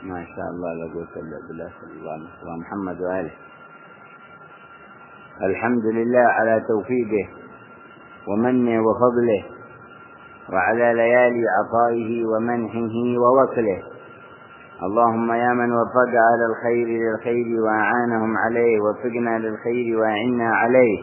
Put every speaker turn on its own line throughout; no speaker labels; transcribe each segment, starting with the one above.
ما شاء الله لا قوة إلا بالله، صلى الله عليه وسلم محمد وآله. الحمد لله على توفيقه ومنه وفضله، وعلى ليالي عطائه ومنحه ووكله. اللهم يا من وفق على الخير للخير وأعانهم عليه، وفقنا للخير وأعنا عليه.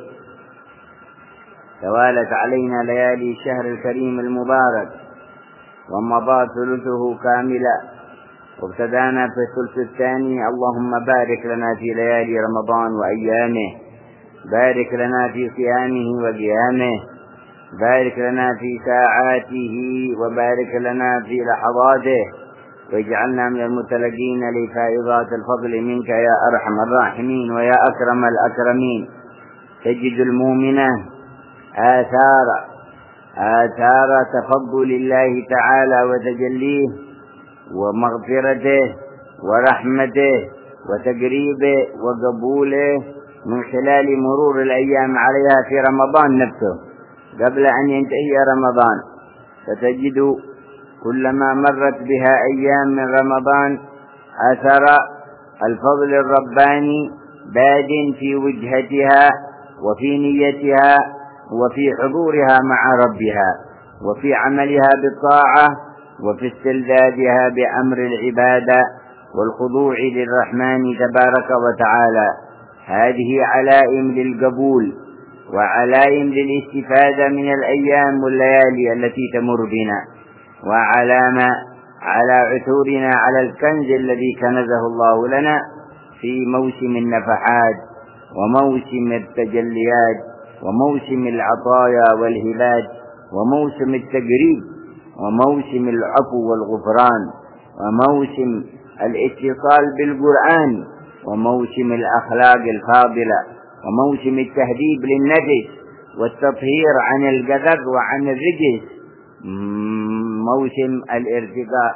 توالت علينا ليالي الشهر الكريم المبارك، ومضى ثلثه كاملا، وابتدانا في الثلث الثاني. اللهم بارك لنا في ليالي رمضان وأيامه، بارك لنا في صيامه وقيامه، بارك لنا في ساعاته، وبارك لنا في لحظاته، واجعلنا من المتلقين لفائضات الفضل منك يا أرحم الراحمين ويا أكرم الأكرمين. تجد المؤمنة آثار تفضل الله تعالى وتجليه ومغفرته ورحمته وتقريبه وقبوله من خلال مرور الأيام عليها في رمضان نفسه قبل أن ينتهي رمضان. فتجد كلما مرت بها أيام من رمضان أثر الفضل الرباني باد في وجهتها وفي نيتها وفي حضورها مع ربها، وفي عملها بالطاعة، وفي استلذاذها بأمر العبادة والخضوع للرحمن تبارك وتعالى. هذه علائم للقبول وعلائم للاستفادة من الأيام والليالي التي تمر بنا، وعلامة على عثورنا على الكنز الذي كنزه الله لنا في موسم النفحات وموسم التجليات وموسم العطايا والهبات وموسم التقريب وموسم العفو والغفران وموسم الاتصال بالقرآن وموسم الأخلاق الفاضلة وموسم التهذيب للنفس والتطهير عن القذر وعن الرجس، موسم الارتقاء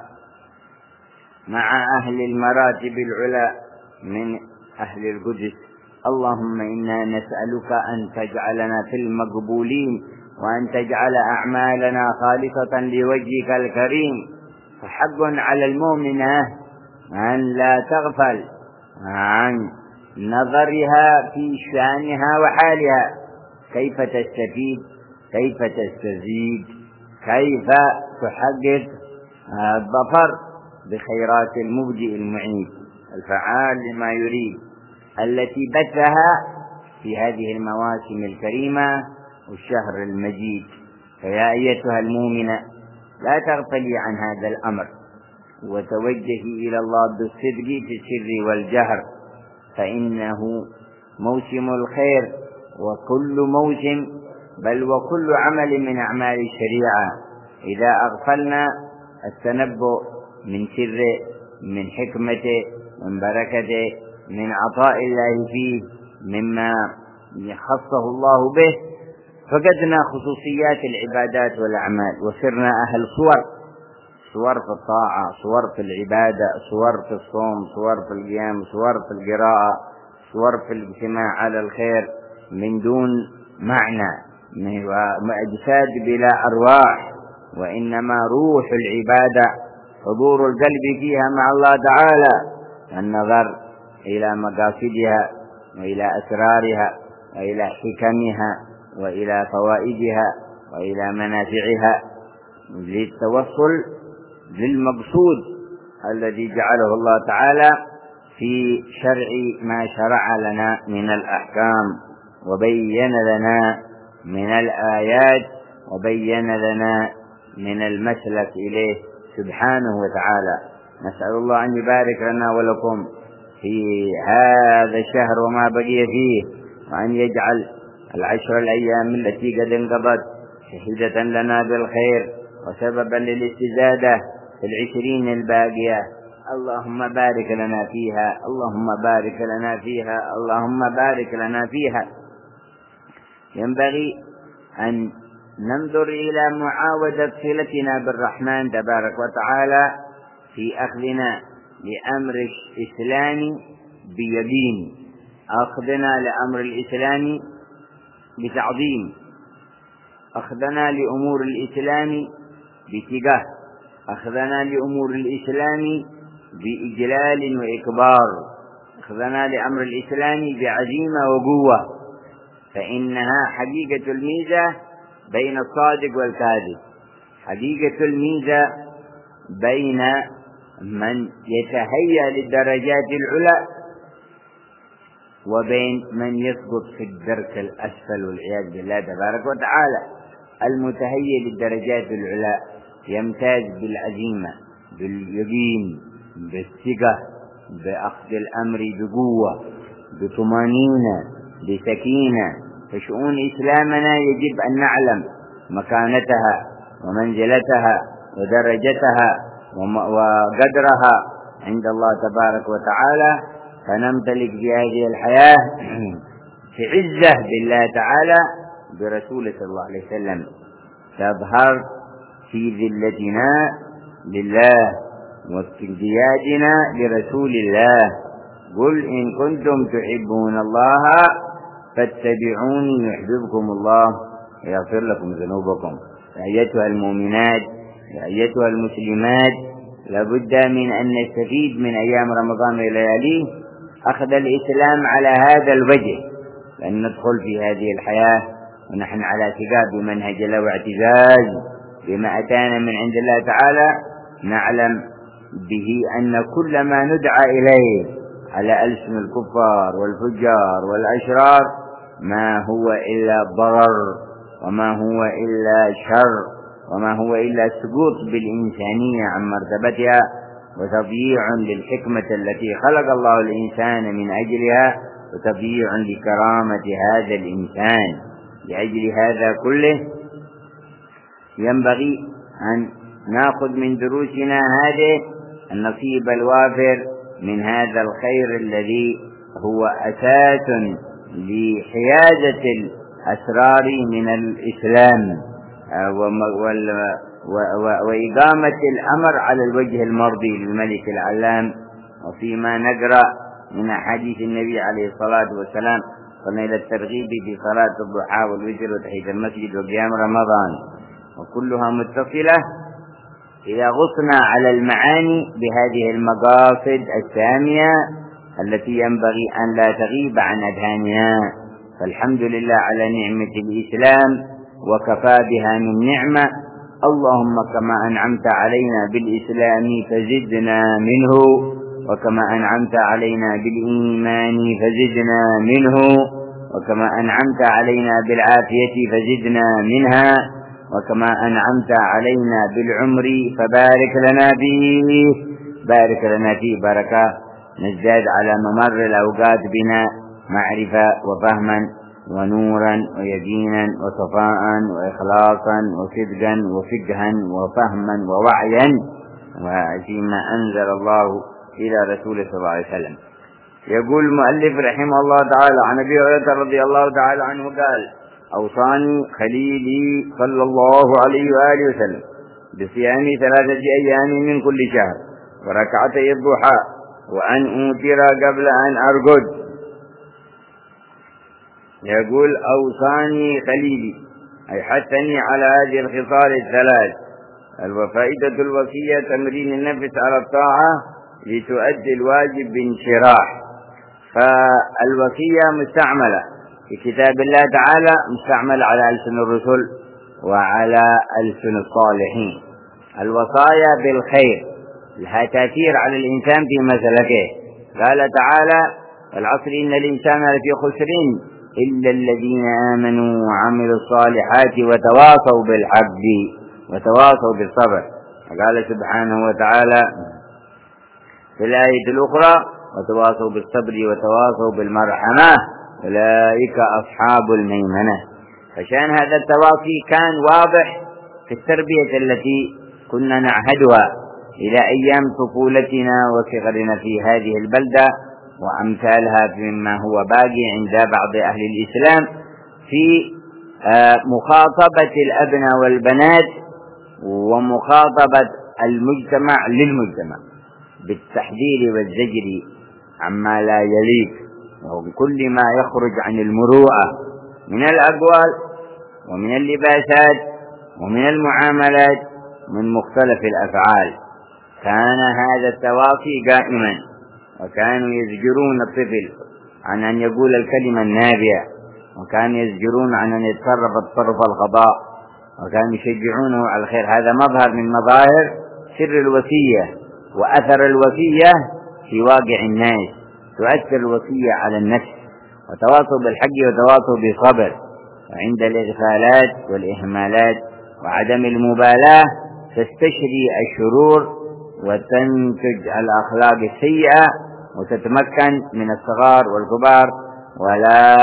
مع أهل المراتب العلى من أهل القدس. اللهم إنا نسألك أن تجعلنا في المقبولين، وأن تجعل أعمالنا خالصة لوجهك الكريم. فحق على المؤمنة أن لا تغفل عن نظرها في شأنها وحالها، كيف تستفيد، كيف تستزيد، كيف تحقق الظفر بخيرات المبدئ المعيد الفعال لما يريد، التي بثها في هذه المواسم الكريمة والشهر المجيد. فيا أيتها المؤمنة لا تغفلي عن هذا الأمر، وتوجهي إلى الله بالصدق في السر والجهر، فإنه موسم الخير، وكل موسم بل وكل عمل من أعمال الشريعة إذا أغفلنا التنبؤ من سره، من حكمته، من بركته، من عطاء الله فيه، مما خصه الله به، فقدنا خصوصيات العبادات والأعمال، وصرنا أهل صور في الطاعة، صور في العبادة، صور في الصوم، صور في القيام، صور في القراءة، صور في الاجتماع على الخير من دون معنى، وأجساد بلا أرواح، وإنما روح العبادة حضور القلب فيها مع الله تعالى، النظر إلى مقاصدها وإلى أسرارها وإلى حكمها وإلى فوائدها وإلى منافعها، للتوصل للمقصود الذي جعله الله تعالى في شرع ما شرع لنا من الأحكام، وبين لنا من الآيات، وبين لنا من المسلك إليه سبحانه وتعالى. نسأل الله أن يبارك لنا ولكم في هذا الشهر وما بقي فيه، وأن يجعل العشر الأيام التي قد انقضت شهيدة لنا بالخير وسببا للاستزادة في 20 الباقية. اللهم بارك لنا فيها، اللهم بارك لنا فيها، اللهم بارك لنا فيها. ينبغي أن ننظر إلى معاودة صلتنا بالرحمن تبارك وتعالى في أخذنا لأمر الإسلام بيقين، أخذنا لأمر الإسلام بتعظيم، أخذنا لأمور الإسلام باتجاه، أخذنا لأمور الإسلام بإجلال وإكبار، أخذنا لأمر الإسلام بعزيمة وقوة، فإنها حقيقة الميزة بين الصادق والكاذب، حقيقة الميزة بين من يتهيأ للدرجات العلى وبين من يسقط في الدرك الأسفل والعياذ بالله تبارك وتعالى. المتهيأ للدرجات العلى يمتاز بالعزيمة، باليقين، بالثقة، بأخذ الأمر بقوة، بطمأنينة، بسكينة. فشؤون إسلامنا يجب أن نعلم مكانتها ومنزلتها ودرجتها وقدرها عند الله تبارك وتعالى، فنمتلك بهذه الحياة في عزة بالله تعالى برسوله صلى الله عليه وسلم، تظهر في ذلتنا لله وانقيادنا لرسول الله. قل إن كنتم تحبون الله فاتبعوني يحببكم الله ويغفر لكم ذنوبكم. أيتها المؤمنات، أيتها المسلمات، لابد من أن نستفيد من أيام رمضان ولياليه أخذ الإسلام على هذا الوجه، لأن ندخل في هذه الحياة ونحن على ثقة بمنهج الله واعتزاز بما أتانا من عند الله تعالى، نعلم به أن كل ما ندعى إليه على ألسن الكفار والفجار والأشرار ما هو إلا ضرر، وما هو إلا شر، وما هو إلا سقوط بالإنسانية عن مرتبتها وتضييع للحكمة التي خلق الله الإنسان من أجلها، وتضييع لكرامة هذا الإنسان. لأجل هذا كله ينبغي أن نأخذ من دروسنا هذه النصيب الوافر من هذا الخير الذي هو أساس لحيازة الأسرار من الإسلام وإقامة الأمر على الوجه المرضي للملك العلام. وفيما نقرأ من حديث النبي عليه الصلاة والسلام قلنا إلى الترغيب في صلاة الضحى والوتر وتحية المسجد وقيام رمضان، وكلها متصلة إذا غصنا على المعاني بهذه المقاصد السامية التي ينبغي أن لا تغيب عن أذهاننا. فالحمد لله على نعمة الإسلام وكفى بها من نعمة. اللهم كما أنعمت علينا بالإسلام فزدنا منه، وكما أنعمت علينا بالإيمان فزدنا منه، وكما أنعمت علينا بالعافية فزدنا منها، وكما أنعمت علينا بالعمر فبارك لنا به، بارك لنا فيه بركة نزداد على ممر الأوقات بنا معرفة وفهما ونورا ويقينا وصفاء وإخلاصا وصدقا وفقها وفهما ووعيا وفيما أنزل الله إلى رسوله صلى الله عليه وسلم. يقول المؤلف رحمه الله تعالى عن أبي هريرة رضي الله تعالى عنه قال: أوصاني خليلي صلى الله عليه وآله وسلم بصيام 3 أيام من كل شهر وركعتي الضحى وأن أوتر قبل أن أرقد. يقول: أوصاني خليلي، أي حثني على هذه الخصال الثلاث. الفائدة الوصية تمرين النفس على الطاعة لتؤدي الواجب بانشراح. فالوصية مستعملة في كتاب الله تعالى، مستعملة على ألسن الرسل وعلى ألسن الصالحين. الوصايا بالخير لها تأثير على الإنسان في مسلكه. قال تعالى: العصر إن الإنسان لفي خسر إلا الذين آمنوا وعملوا الصالحات وتواصوا بالحق وتواصوا بالصبر. قال سبحانه وتعالى في الآية الأخرى: وتواصوا بالصبر وتواصوا بالمرحمة أولئك أصحاب الميمنة. فشان هذا التواصي كان واضح في التربية التي كنا نعهدها إلى أيام طفولتنا وصغرنا في هذه البلدة وأمثالها مما هو باقي عند بعض أهل الإسلام في مخاطبة الأبناء والبنات ومخاطبة المجتمع للمجتمع بالتحذير والزجر عما لا يليق وكل ما يخرج عن المروءة من الأقوال ومن اللباسات ومن المعاملات من مختلف الأفعال. كان هذا التواصي قائما، وكانوا يزجرون الطفل عن أن يقول الكلمة النابية، وكانوا يزجرون عن أن يتصرف التصرف الخطأ، وكانوا يشجعونه على الخير. هذا مظهر من مظاهر سر الوصية وأثر الوصية في واقع الناس. تؤثر الوصية على النفس، وتواصوا بالحق وتواصوا بالصبر. وعند الإغفالات والإهمالات وعدم المبالاة تستشري الشرور وتنتج الأخلاق السيئة، وتتمكن من الصغار والكبار، ولا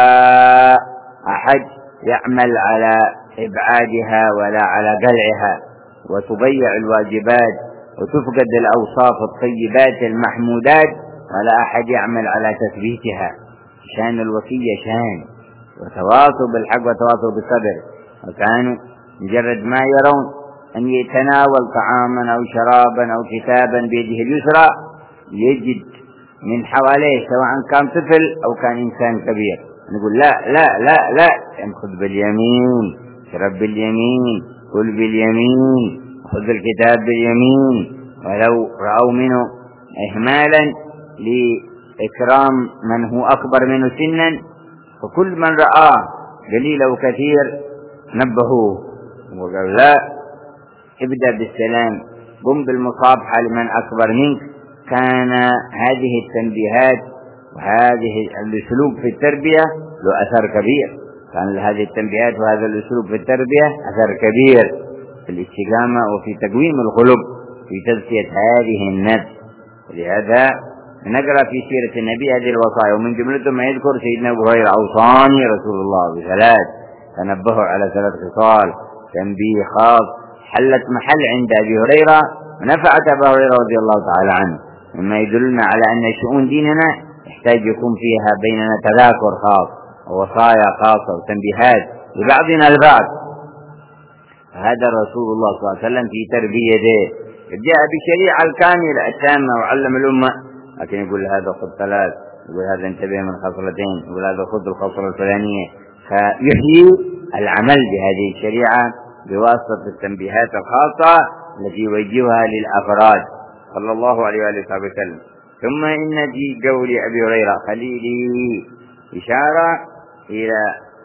أحد يعمل على إبعادها ولا على قلعها، وتضيع الواجبات وتفقد الأوصاف الطيبات المحمودات، ولا أحد يعمل على تثبيتها. شان الوصية شان، وتواصوا بالحق وتواصوا بالصبر. وكانوا مجرد ما يرون أن يتناول طعاما أو شرابا أو كتابا بيده اليسرى يجد من حواليه سواء كان طفل أو كان إنسان كبير نقول لا لا لا لا، خذ باليمين، اشرب باليمين، كل باليمين، خذ الكتاب باليمين. ولو رأوا منه إهمالا لإكرام من هو أكبر منه سنا، فكل من رآه قليل أو كثير نبهوه وقال لا، ابدأ بالسلام، قم بالمصافحة لمن أكبر منك. كان هذه التنبيهات وهذه الأسلوب في التربية له أثر كبير. كان هذه التنبيهات وهذا الأسلوب في التربية أثر كبير في الاستقامة وفي تقويم القلوب في تزكية هذه النفس. ولهذا نقرأ في سيرة النبي هذه الوصايا، ومن جملتهم ما يذكر سيدنا أبو هريرة: أوصاني رسول الله بثلاث، تنبهوا على ثلاث خصال، تنبيه خاص حلت محل عند أبي هريرة ونفعت أبا هريرة رضي الله تعالى عنه، مما يدلنا على أن شؤون ديننا يحتاج يكون فيها بيننا تذاكر خاص ووصايا خاصة وتنبيهات لبعضنا البعض. هذا رسول الله صلى الله عليه وسلم في تربيته جاء بشريعة الكاملة التامة وعلم الأمة، لكن يقول هذا خذ ثلاث، يقول هذا انتبه من خصلتين، يقول هذا خذ الخصلة الفلانية، فيحيي العمل بهذه الشريعة بواسطة التنبيهات الخاصة التي يوجهها للأفراد صلى الله عليه وآله وسلم. ثم إن في قول أبي هريرة خليلي إشارة إلى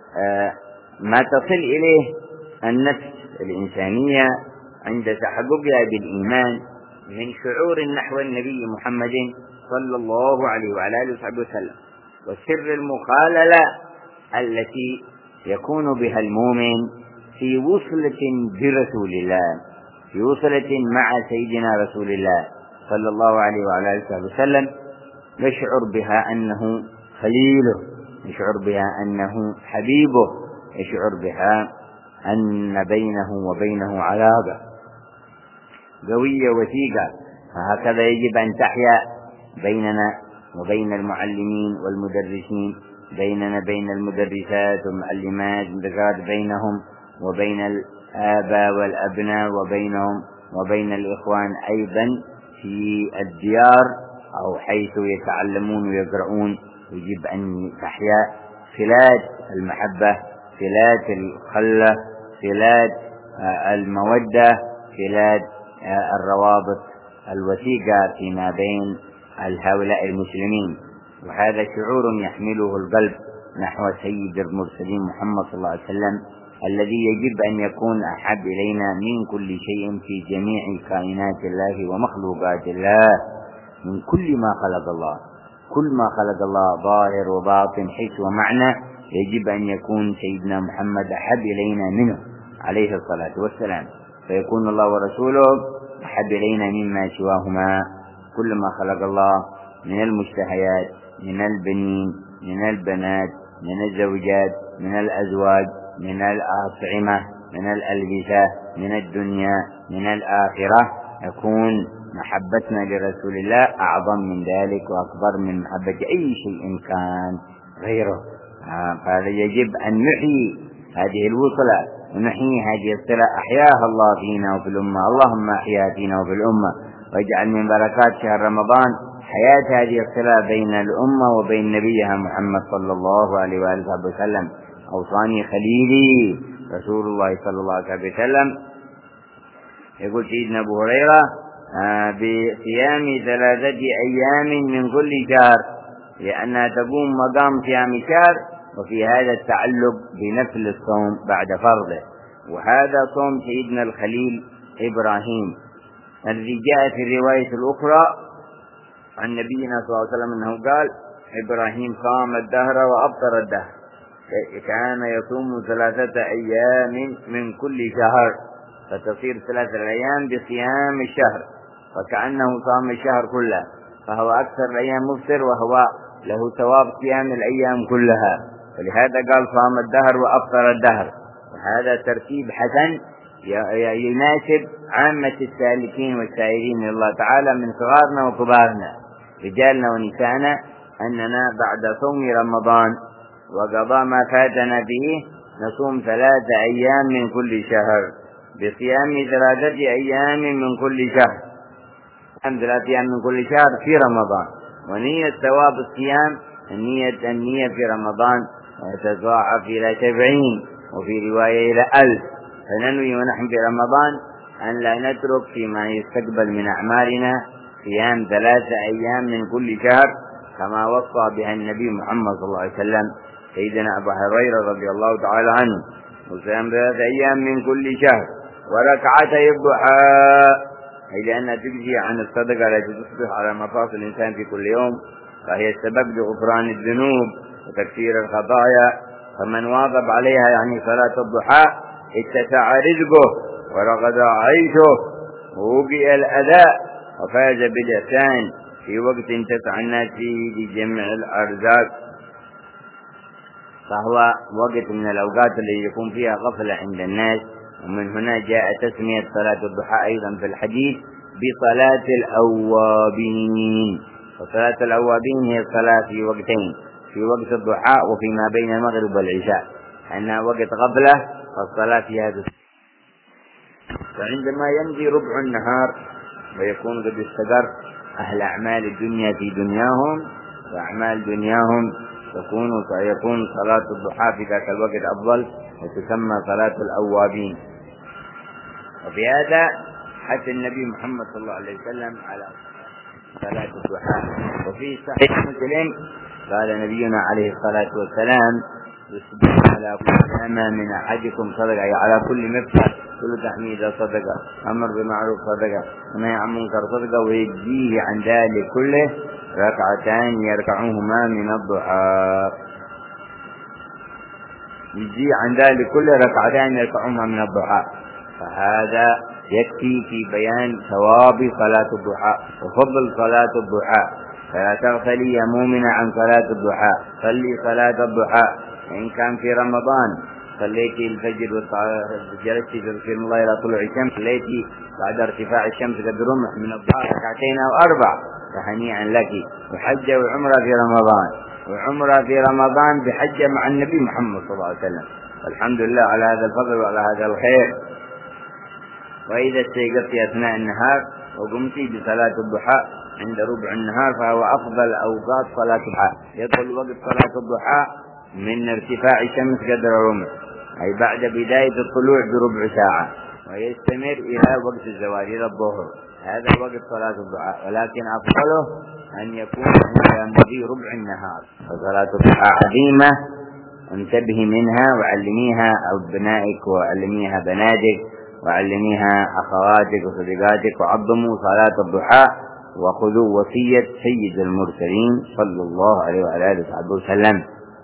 ما تصل إليه النفس الإنسانية عند تحققها بالإيمان من شعور نحو النبي محمد صلى الله عليه وعلى آله وسلم، وسر المخاللة التي يكون بها المؤمن في وصلة برسول الله، في وصلة مع سيدنا رسول الله صلى الله عليه وعلى آله وسلم، يشعر بها أنه خليله، يشعر بها أنه حبيبه، يشعر بها أن بينه وبينه علاقة قوية وثيقة. فهكذا يجب أن تحيا بيننا وبين المعلمين والمدرسين، بيننا بين المدرسات والمعلمات والمدرسات، بينهم وبين الآباء والأبناء، وبينهم وبين الإخوان أيضا في الديار أو حيث يتعلمون ويقرؤون. يجب أن تحيا صلات المحبة، صلات الخلة، صلات المودة، صلات الروابط الوثيقة فيما بين هؤلاء المسلمين. وهذا شعور يحمله القلب نحو سيد المرسلين محمد صلى الله عليه وسلم، الذي يجب أن يكون أحب إلينا من كل شيء في جميع كائنات الله ومخلوقات الله، من كل ما خلق الله. كل ما خلق الله ظاهر وباطن حس ومعنى يجب أن يكون سيدنا محمد أحب إلينا منه عليه الصلاة والسلام، فيكون الله ورسوله أحب إلينا مما سواهما. كل ما خلق الله من المشتهيات، من البنين، من البنات، من الزوجات، من الأزواج، من الأطعمة، من الألبسة، من الدنيا، من الآخرة، يكون محبتنا لرسول الله أعظم من ذلك وأكبر من محبة أي شيء كان غيره. فهذا يجب أن نحيي هذه الوصلة ونحيي هذه الصلة أحياها الله فينا وفي الأمة. اللهم أحياها فينا وفي الأمة، واجعل من بركات شهر رمضان حياة هذه الصلة بين الأمة وبين نبيها محمد صلى الله عليه وآله وسلم. أوصاني خليلي رسول الله صلى الله عليه وسلم. يقول سيدنا أبو هريرة: بصيام 3 أيام من كل شهر، لأنها تقوم مقام صيام شهر، وفي هذا التعلق بنفل الصوم بعد فرضه. وهذا صوم سيدنا الخليل إبراهيم الذي جاء في الرواية الأخرى عن نبينا صلى الله عليه وسلم أنه قال: إبراهيم صام الدهر وأفطر الدهر، كان يصوم 3 أيام من كل شهر، فتصير 3 أيام بصيام الشهر، وكأنه صام الشهر كله، فهو أكثر الأيام مفطر، وهو له ثواب صيام الأيام كلها، ولهذا قال: صام الدهر وأفطر الدهر. وهذا ترتيب حسن يناسب عامة السالكين والسائرين إلى الله تعالى من صغارنا وكبارنا، رجالنا ونساءنا، أننا بعد صوم رمضان وقضاء ما فاتنا به نصوم 3 أيام من كل شهر بصيام 3 أيام من كل شهر، 3 أيام من كل شهر في رمضان، ونية ثواب الصيام النية في رمضان تضاعف إلى 70، وفي رواية إلى 1000. فننوي ونحن في رمضان أن لا نترك فيما يستقبل من أعمالنا صيام 3 أيام من كل شهر، كما وصى بها النبي محمد صلى الله عليه وسلم سيدنا أبو هريرة رضي الله تعالى عنه: وصيام 3 أيام من كل شهر وركعتي الضحى، أي لأنها تجزي عن الصدقة التي تصبح على مفاصل الإنسان في كل يوم، فهي السبب لغفران الذنوب وتكفير الخطايا، فمن واظب عليها يعني صلاة الضحى اتسع رزقه ورغد عيشه ووقي الأذى وفاز بالإحسان في وقت تسعى الناس فيه لجمع الأرزاق. فهو وقت من الأوقات التي يكون فيها غفلة عند الناس، ومن هنا جاء تسمية صلاة الضحى أيضا في الحديث بصلاة الأوابين. وصلاة الأوابين هي الصلاة في وقتين: في وقت الضحى وفيما بين المغرب والعشاء، أنها وقت غفلة فالصلاة في هذا. فعندما يمضي ربع النهار ويكون قد استقر أهل أعمال الدنيا في دنياهم، وأعمال دنياهم يكون صلاة الضحى في ذاك الوقت أفضل، وتسمى صلاة الأوابين. وفي هذا حث النبي محمد صلى الله عليه وسلم على صلاة الضحى. وفي صحيح مسلم قال نبينا عليه الصلاة والسلام: يصبح على كل أما من أحدكم صدقة، أي على كل مفعل كل تحميد صدقة، أمر بمعروف صدقة، ونهي عن منكر صدقة، ويجزيه عن ذلك كله 2 يركعهما من الضحى. يجزيه عن ذلك كله 2 يركعهما من الضحى. فهذا يكفي في بيان ثواب صلاة الضحى وفضل صلاة الضحى. فلا تغفلي يا مؤمنة عن صلاة الضحى، صلي صلاة الضحى. إن كان في رمضان صليتي الفجر وجلستي في الله إلى طلوع الشمس، صليتي بعد ارتفاع الشمس قد رمح من الضحى 2 أو 4، فهنيئا لك. وحجة وعمرة في رمضان، وعمرة في رمضان بحجة مع النبي محمد صلى الله عليه وسلم، والحمد لله على هذا الفضل وعلى هذا الخير. وإذا استيقظت أثناء النهار وقمتي بصلاة الضحى عند ربع النهار فهو أفضل أوقات صلاة الضحى. يدخل وقت صلاة الضحى من ارتفاع الشمس قدر رمح، أي بعد بداية الطلوع بربع ساعة، ويستمر إلى وقت الزوال إلى الظهر. هذا وقت صلاة الضحى، ولكن أفضله أن يكون عند مضي ربع النهار. فصلاة الضحى عظيمة، انتبهي منها وعلميها أبنائك وعلميها بناتك وعلميها أخواتك وصديقاتك، وعظموا صلاة الضحى وخذوا وصية سيد المرسلين صلى الله عليه وعلى آله وسلم.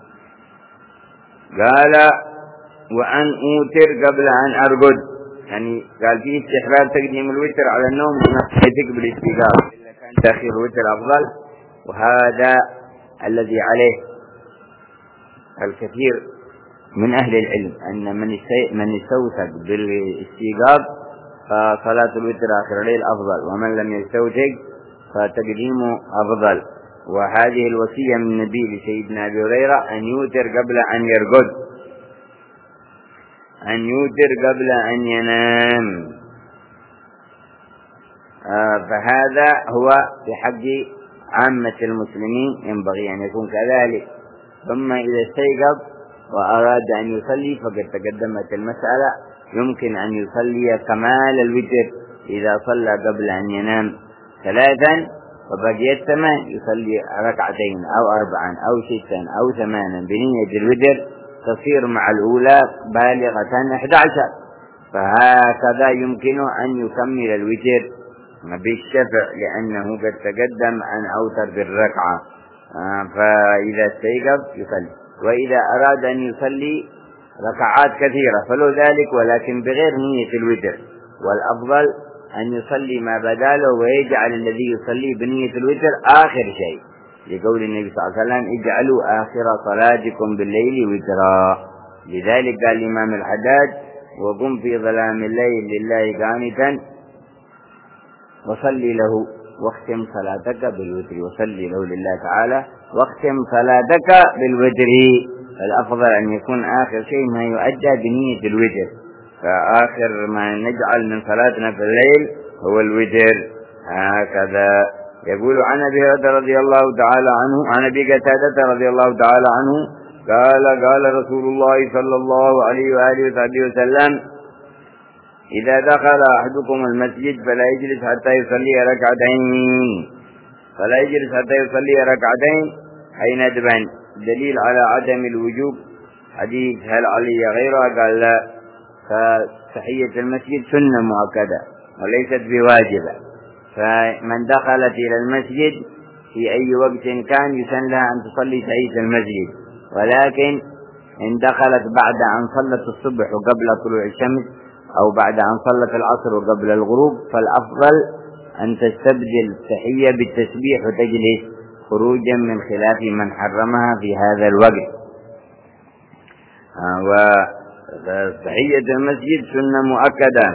قال: وأن أوتر قبل أن أرقد، يعني قال فيه استحباب تقديم الوتر على النوم نفسك بالاستيقاظ، إلا كان تأخير الوتر أفضل. وهذا الذي عليه الكثير من أهل العلم، أن من يستوثق بالاستيقاظ فصلاة الوتر آخر الليل أفضل، ومن لم يستوثق فتقديمه أفضل. وهذه الوصية من النبي لسيدنا أبي هريرة أن يوتر قبل أن يرقد، أن يوتر قبل أن ينام. فهذا هو في حق عامة المسلمين، ينبغي أن يكون كذلك. ثم إذا استيقظ وأراد أن يصلي فقد تقدمت المسألة، يمكن أن يصلي كمال الوتر إذا صلى قبل أن ينام 3 وبقيت 8 يصلي 2 أو 4 أو 6 أو 8 بنية الوتر، تصير مع الأولى بالغة 11. فهكذا يمكن أن يكمل الوتر بالشفع لأنه قد تقدم أن أوتر بالركعة. فإذا استيقظ يصلي، وإذا أراد أن يصلي ركعات كثيرة فلو ذلك ولكن بغير نية الوتر، والأفضل أن يصلي ما بداله ويجعل الذي يصلي بنية الوتر آخر شيء، لقول النبي صلى الله عليه وسلم اجعلوا آخر صلاتكم بالليل وترا. لذلك قال الإمام الحداد وقم في ظلام الليل لله قانتا وصلي له واختم صلاتك بالوتر، وصلي له لله تعالى واختم صلاتك بالوتر. الأفضل أن يكون آخر شيء ما يؤدى بنية الوتر، فآخر ما نجعل من صلاتنا في الليل هو الوتر. هكذا يقول عن أبي هريرة رضي الله تعالى عنه عن أبي قتادة رضي الله تعالى عنه قال رسول الله صلى الله عليه وآله وصحبه وسلم إذا دخل أحدكم المسجد فلا يجلس حتى يصلي ركعتين أي ندبا، دليل على عدم الوجوب. حديث هل علي غيرها؟ قال لا. فتحية المسجد سنة مؤكدة وليست بواجبة، فمن دخلت إلى المسجد في أي وقت كان يسن لها أن تصلي تحية المسجد، ولكن إن دخلت بعد أن صلت الصبح وقبل طلوع الشمس أو بعد أن صلت العصر وقبل الغروب فالأفضل أن تستبدل التحية بالتسبيح وتجلس خروجا من خلاف من حرمها في هذا الوقت. وتحية المسجد سنة مؤكدة.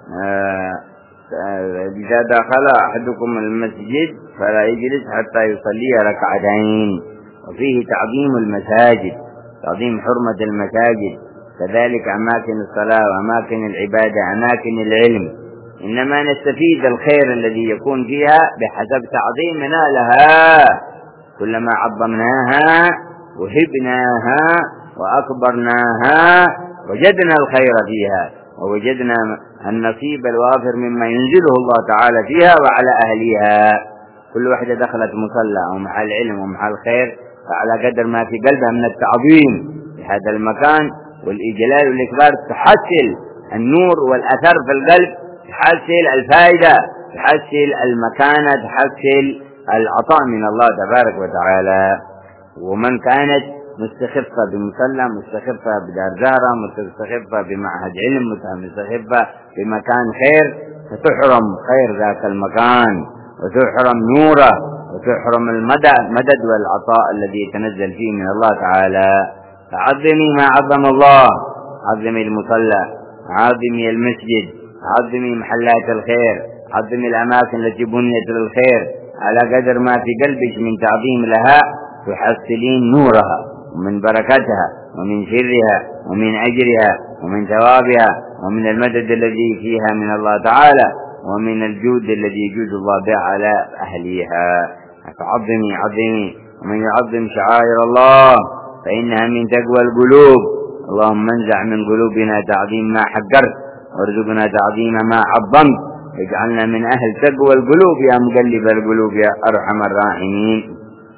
إذا دخل أحدكم المسجد فلا يجلس حتى يصلي ركعتين. وفيه تعظيم المساجد، تعظيم حرمة المساجد، كذلك أماكن الصلاة وأماكن العبادة، أماكن العلم، إنما نستفيد الخير الذي يكون فيها بحسب تعظيمنا لها. كلما عظمناها وهبناها وأكبرناها وجدنا الخير فيها، ووجدنا النصيب الوافر مما ينزله الله تعالى فيها وعلى أهلها. كل واحدة دخلت مصلى أو محل علم ومحل خير فعلى قدر ما في قلبها من التعظيم لهذا المكان والإجلال والإكبار تحصل النور والأثر في القلب، تحصل الفائدة، تحصل المكانة، تحصل العطاء من الله تبارك وتعالى. ومن كانت مستخفة بمصلى، مستخفة بدار زهرة، مستخفة بمعهد علم، مستخفة بمكان خير، فتحرم خير ذاك المكان وتحرم نوره وتحرم المدد والعطاء الذي يتنزل فيه من الله تعالى. فعظمي ما عظم الله، عظمي المصلى، عظمي المسجد، عظمي محلات الخير، عظمي الأماكن التي بنيت للخير، على قدر ما في قلبك من تعظيم لها تحصلين نورها ومن بركتها ومن سرها ومن أجرها ومن ثوابها ومن المدد الذي فيها من الله تعالى ومن الجود الذي يجود الله به على أهليها. فعظمي عظمي، ومن يعظم شعائر الله فإنها من تقوى القلوب. اللهم انزع من قلوبنا تعظيم ما حقرت وارزقنا تعظيم ما عظمت، واجعلنا من أهل تقوى القلوب يا مقلب القلوب يا أرحم الراحمين.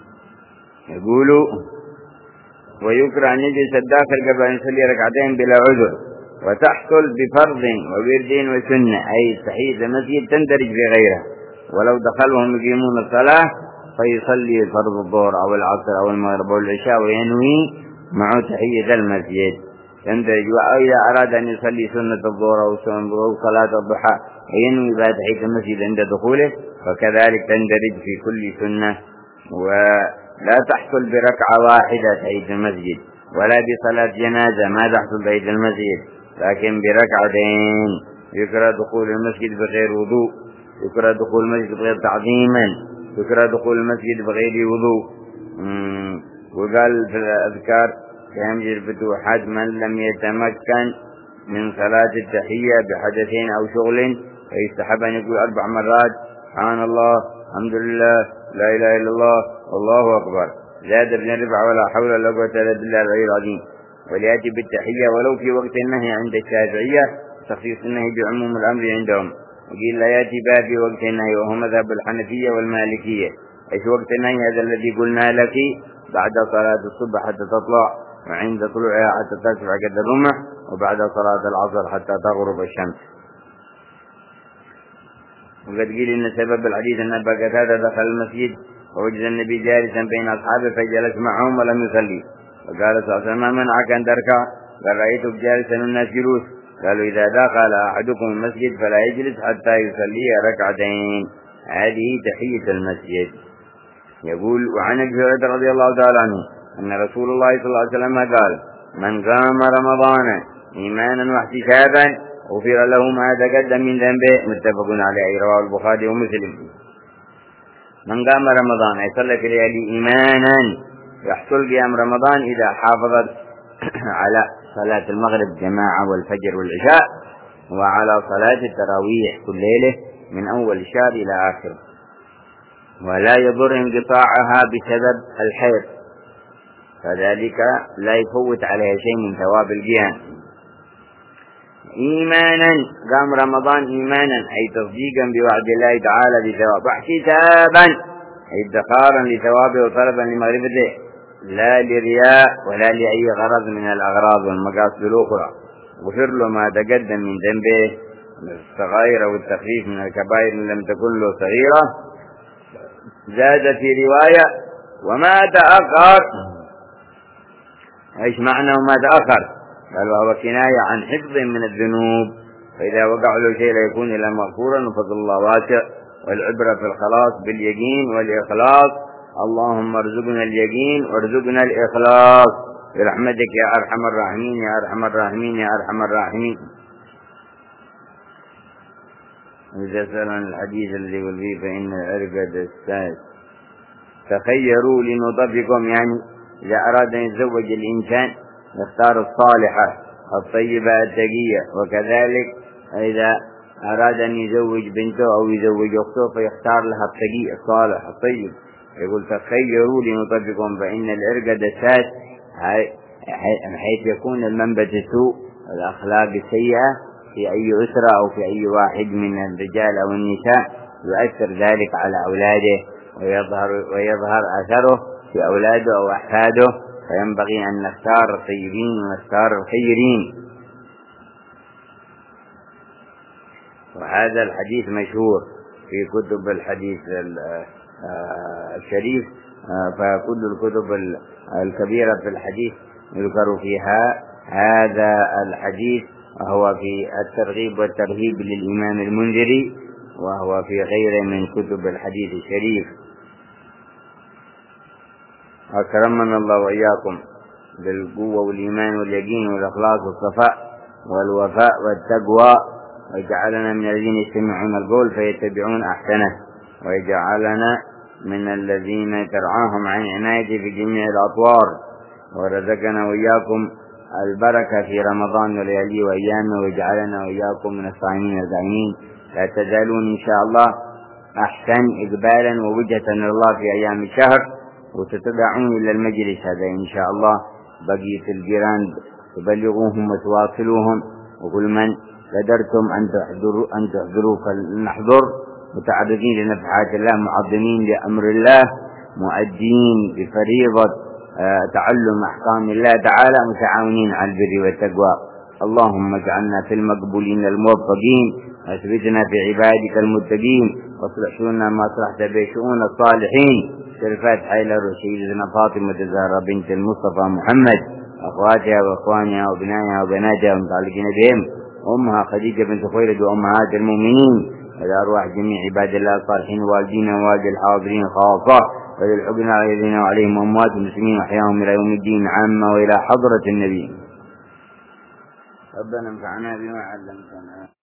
يقول ويكره أن يجلس الداخل قبل أن يصلي ركعتين بلا عذر، وتحصل بفرض وورد وسنة، أي تحية المسجد تندرج في غيره، ولو دخلهم يقيمون الصلاة فيصلي فرض الظهر أو العصر أو المغرب أو العشاء وينوي مع تحية المسجد تندرج. وإذا أراد أن يصلي سنة الظهر أو صلاة الضحى وينوي بعد تحية المسجد عند دخوله فكذلك تندرج في كل سنة. ولا تحصل بركعة واحدة تحية المسجد، ولا بصلاة جنازة ما تحصل تحية المسجد، لكن بركعتين. يكره دخول المسجد بغير وضوء، يكره دخول المسجد بغير تعظيما، يكره دخول المسجد بغير وضوء. وقال في الأذكار ينجي الفتوحات من لم يتمكن من صلاة التحية بحدثين أو شغل فيستحب أن يقول 4 مرات سبحان الله الحمد لله لا إله إلا الله والله أكبر، زاد ابن ربع ولا حول ولا قوة إلا بالله العلي العظيم. وليأتي بالتحية ولو في وقت النهي عند الشافعية، تخصيص النهي بعموم الأمر عندهم. وقيل لا يأتي باب في وقت النهي، وهو مذهب الحنفية والمالكية. إيش وقت النهي؟ هذا الذي قلنا لك بعد صلاة الصبح حتى تطلع، وعند طلوعها حتى ترتفع قد الرمح، وبعد صلاة العصر حتى تغرب الشمس. وقد قيل إن سبب الحديث أن أبا قتادة دخل المسجد ووجد النبي جالسا بين أصحابه فجلس معهم ولم يصلي، فقال صلى الله عليه وسلم: ما منعك أن تركع؟ قال: رأيتك جالسا والناس جلوس. قالوا: إذا دخل أحدكم المسجد فلا يجلس حتى يصلي ركعتين. هذه تحية المسجد. يقول: وعن أبي هريرة رضي الله تعالى عنه أن رسول الله صلى الله عليه وسلم قال: من قام رمضان إيمانا واحتسابا غفر له ما تقدم من ذنبه. متفق عليه، رواه البخاري ومسلم. من قام رمضان أي صلى في الليالي إيمانا، يحصل قيام رمضان إذا حافظت على صلاة المغرب جماعة والفجر والعشاء، وعلى صلاة التراويح كل ليلة من أول الشهر إلى آخره، ولا يضر انقطاعها بسبب الحيض، فذلك لا يفوت عليها شيء من ثواب القيام. إيمانا، قام رمضان إيمانا أي تصديقا بوعد الله تعالى بثواب، واحتسابا أي ادخارا لثوابه وطلبا لمغفرته، لا لرياء ولا لأي غرض من الأغراض والمقاصد الأخرى. غفر له ما تقدم من ذنبه من الصغائر والتخفيف من الكبائر إن لم تكن له صغيرة. زاد في رواية: وما تأخر. ايش معنى وما تأخر؟ قال: وهو كناية عن حفظ من الذنوب، فإذا وقع له شيء لا يكون إلا مغفورا، وفضل الله واسع، والعبرة في الخلاص باليقين والإخلاص. اللهم ارزقنا اليقين وارزقنا الإخلاص برحمتك يا أرحم الراحمين يا أرحم الراحمين يا أرحم الراحمين. إذا سألنا الحديث الذي يقول فيه: فإن العرق دساس. تخيروا لنطبقكم، يعني إذا أراد أن يتزوج الإنسان يختار الصالحة الطيبة التقية، وكذلك إذا أراد أن يزوج بنته أو يزوج أخته فيختار لها التقي الصالح الطيب. يقول: تخيروا لنطبقكم فإن العرق دساس، حيث يكون المنبت السوء والأخلاق السيئة في أي أسرة أو في أي واحد من الرجال أو النساء يؤثر ذلك على أولاده ويظهر أثره في أولاده أو أحفاده، فينبغي أن نختار الطيبين ونختار الخيرين. وهذا الحديث مشهور في كتب الحديث الشريف، فكل الكتب الكبيرة في الحديث يذكر فيها هذا الحديث، وهو في الترغيب والترهيب للإمام المنذري، وهو في غيره من كتب الحديث الشريف. أكرمنا الله وإياكم بالقوة والإيمان واليقين والإخلاص والصفاء والوفاء والتقوى، ويجعلنا من الذين يستمعون القول فيتبعون أحسنه، ويجعلنا من الذين ترعاهم عن عنايته في جميع الأطوار، ورزقنا وإياكم البركة في رمضان ولياليه وأيامه، ويجعلنا وإياكم من الصائمين الدائمين. لا تزالون إن شاء الله أحسن إقبالا ووجهة لله في أيام الشهر، وتتبعون إلى المجلس هذا إن شاء الله. بقية الجيران تبلغوهم وتواصلوهم، وكل من قدرتم أن تحضروا فلنحضر، متعرضين لنفحات الله، معظمين لأمر الله، مؤدين بفريضة تعلم أحكام الله تعالى، متعاونين على البر والتقوى. اللهم اجعلنا في المقبولين الموفقين، واثبتنا في عبادك المتقين، واصلح شؤوننا ما اصلحت به شؤون الصالحين. شرفات حيلر وسيدنا فاطمة الزهراء بنت المصطفى محمد، أخواتها وأخوانها وبنائها وبناتها ومتعلقين بهم، أمها خديجة بنت خويلد وأمهات المؤمنين، إلى أرواح جميع عباد الله الصالحين، والدينا ووالد الحاضرين خاصة، وللحقنا علينا وعليهم أموات المسلمين وأحياهم إلى يوم الدين عامة، وإلى حضرة النبي. ربنا انفعنا بما علمتنا.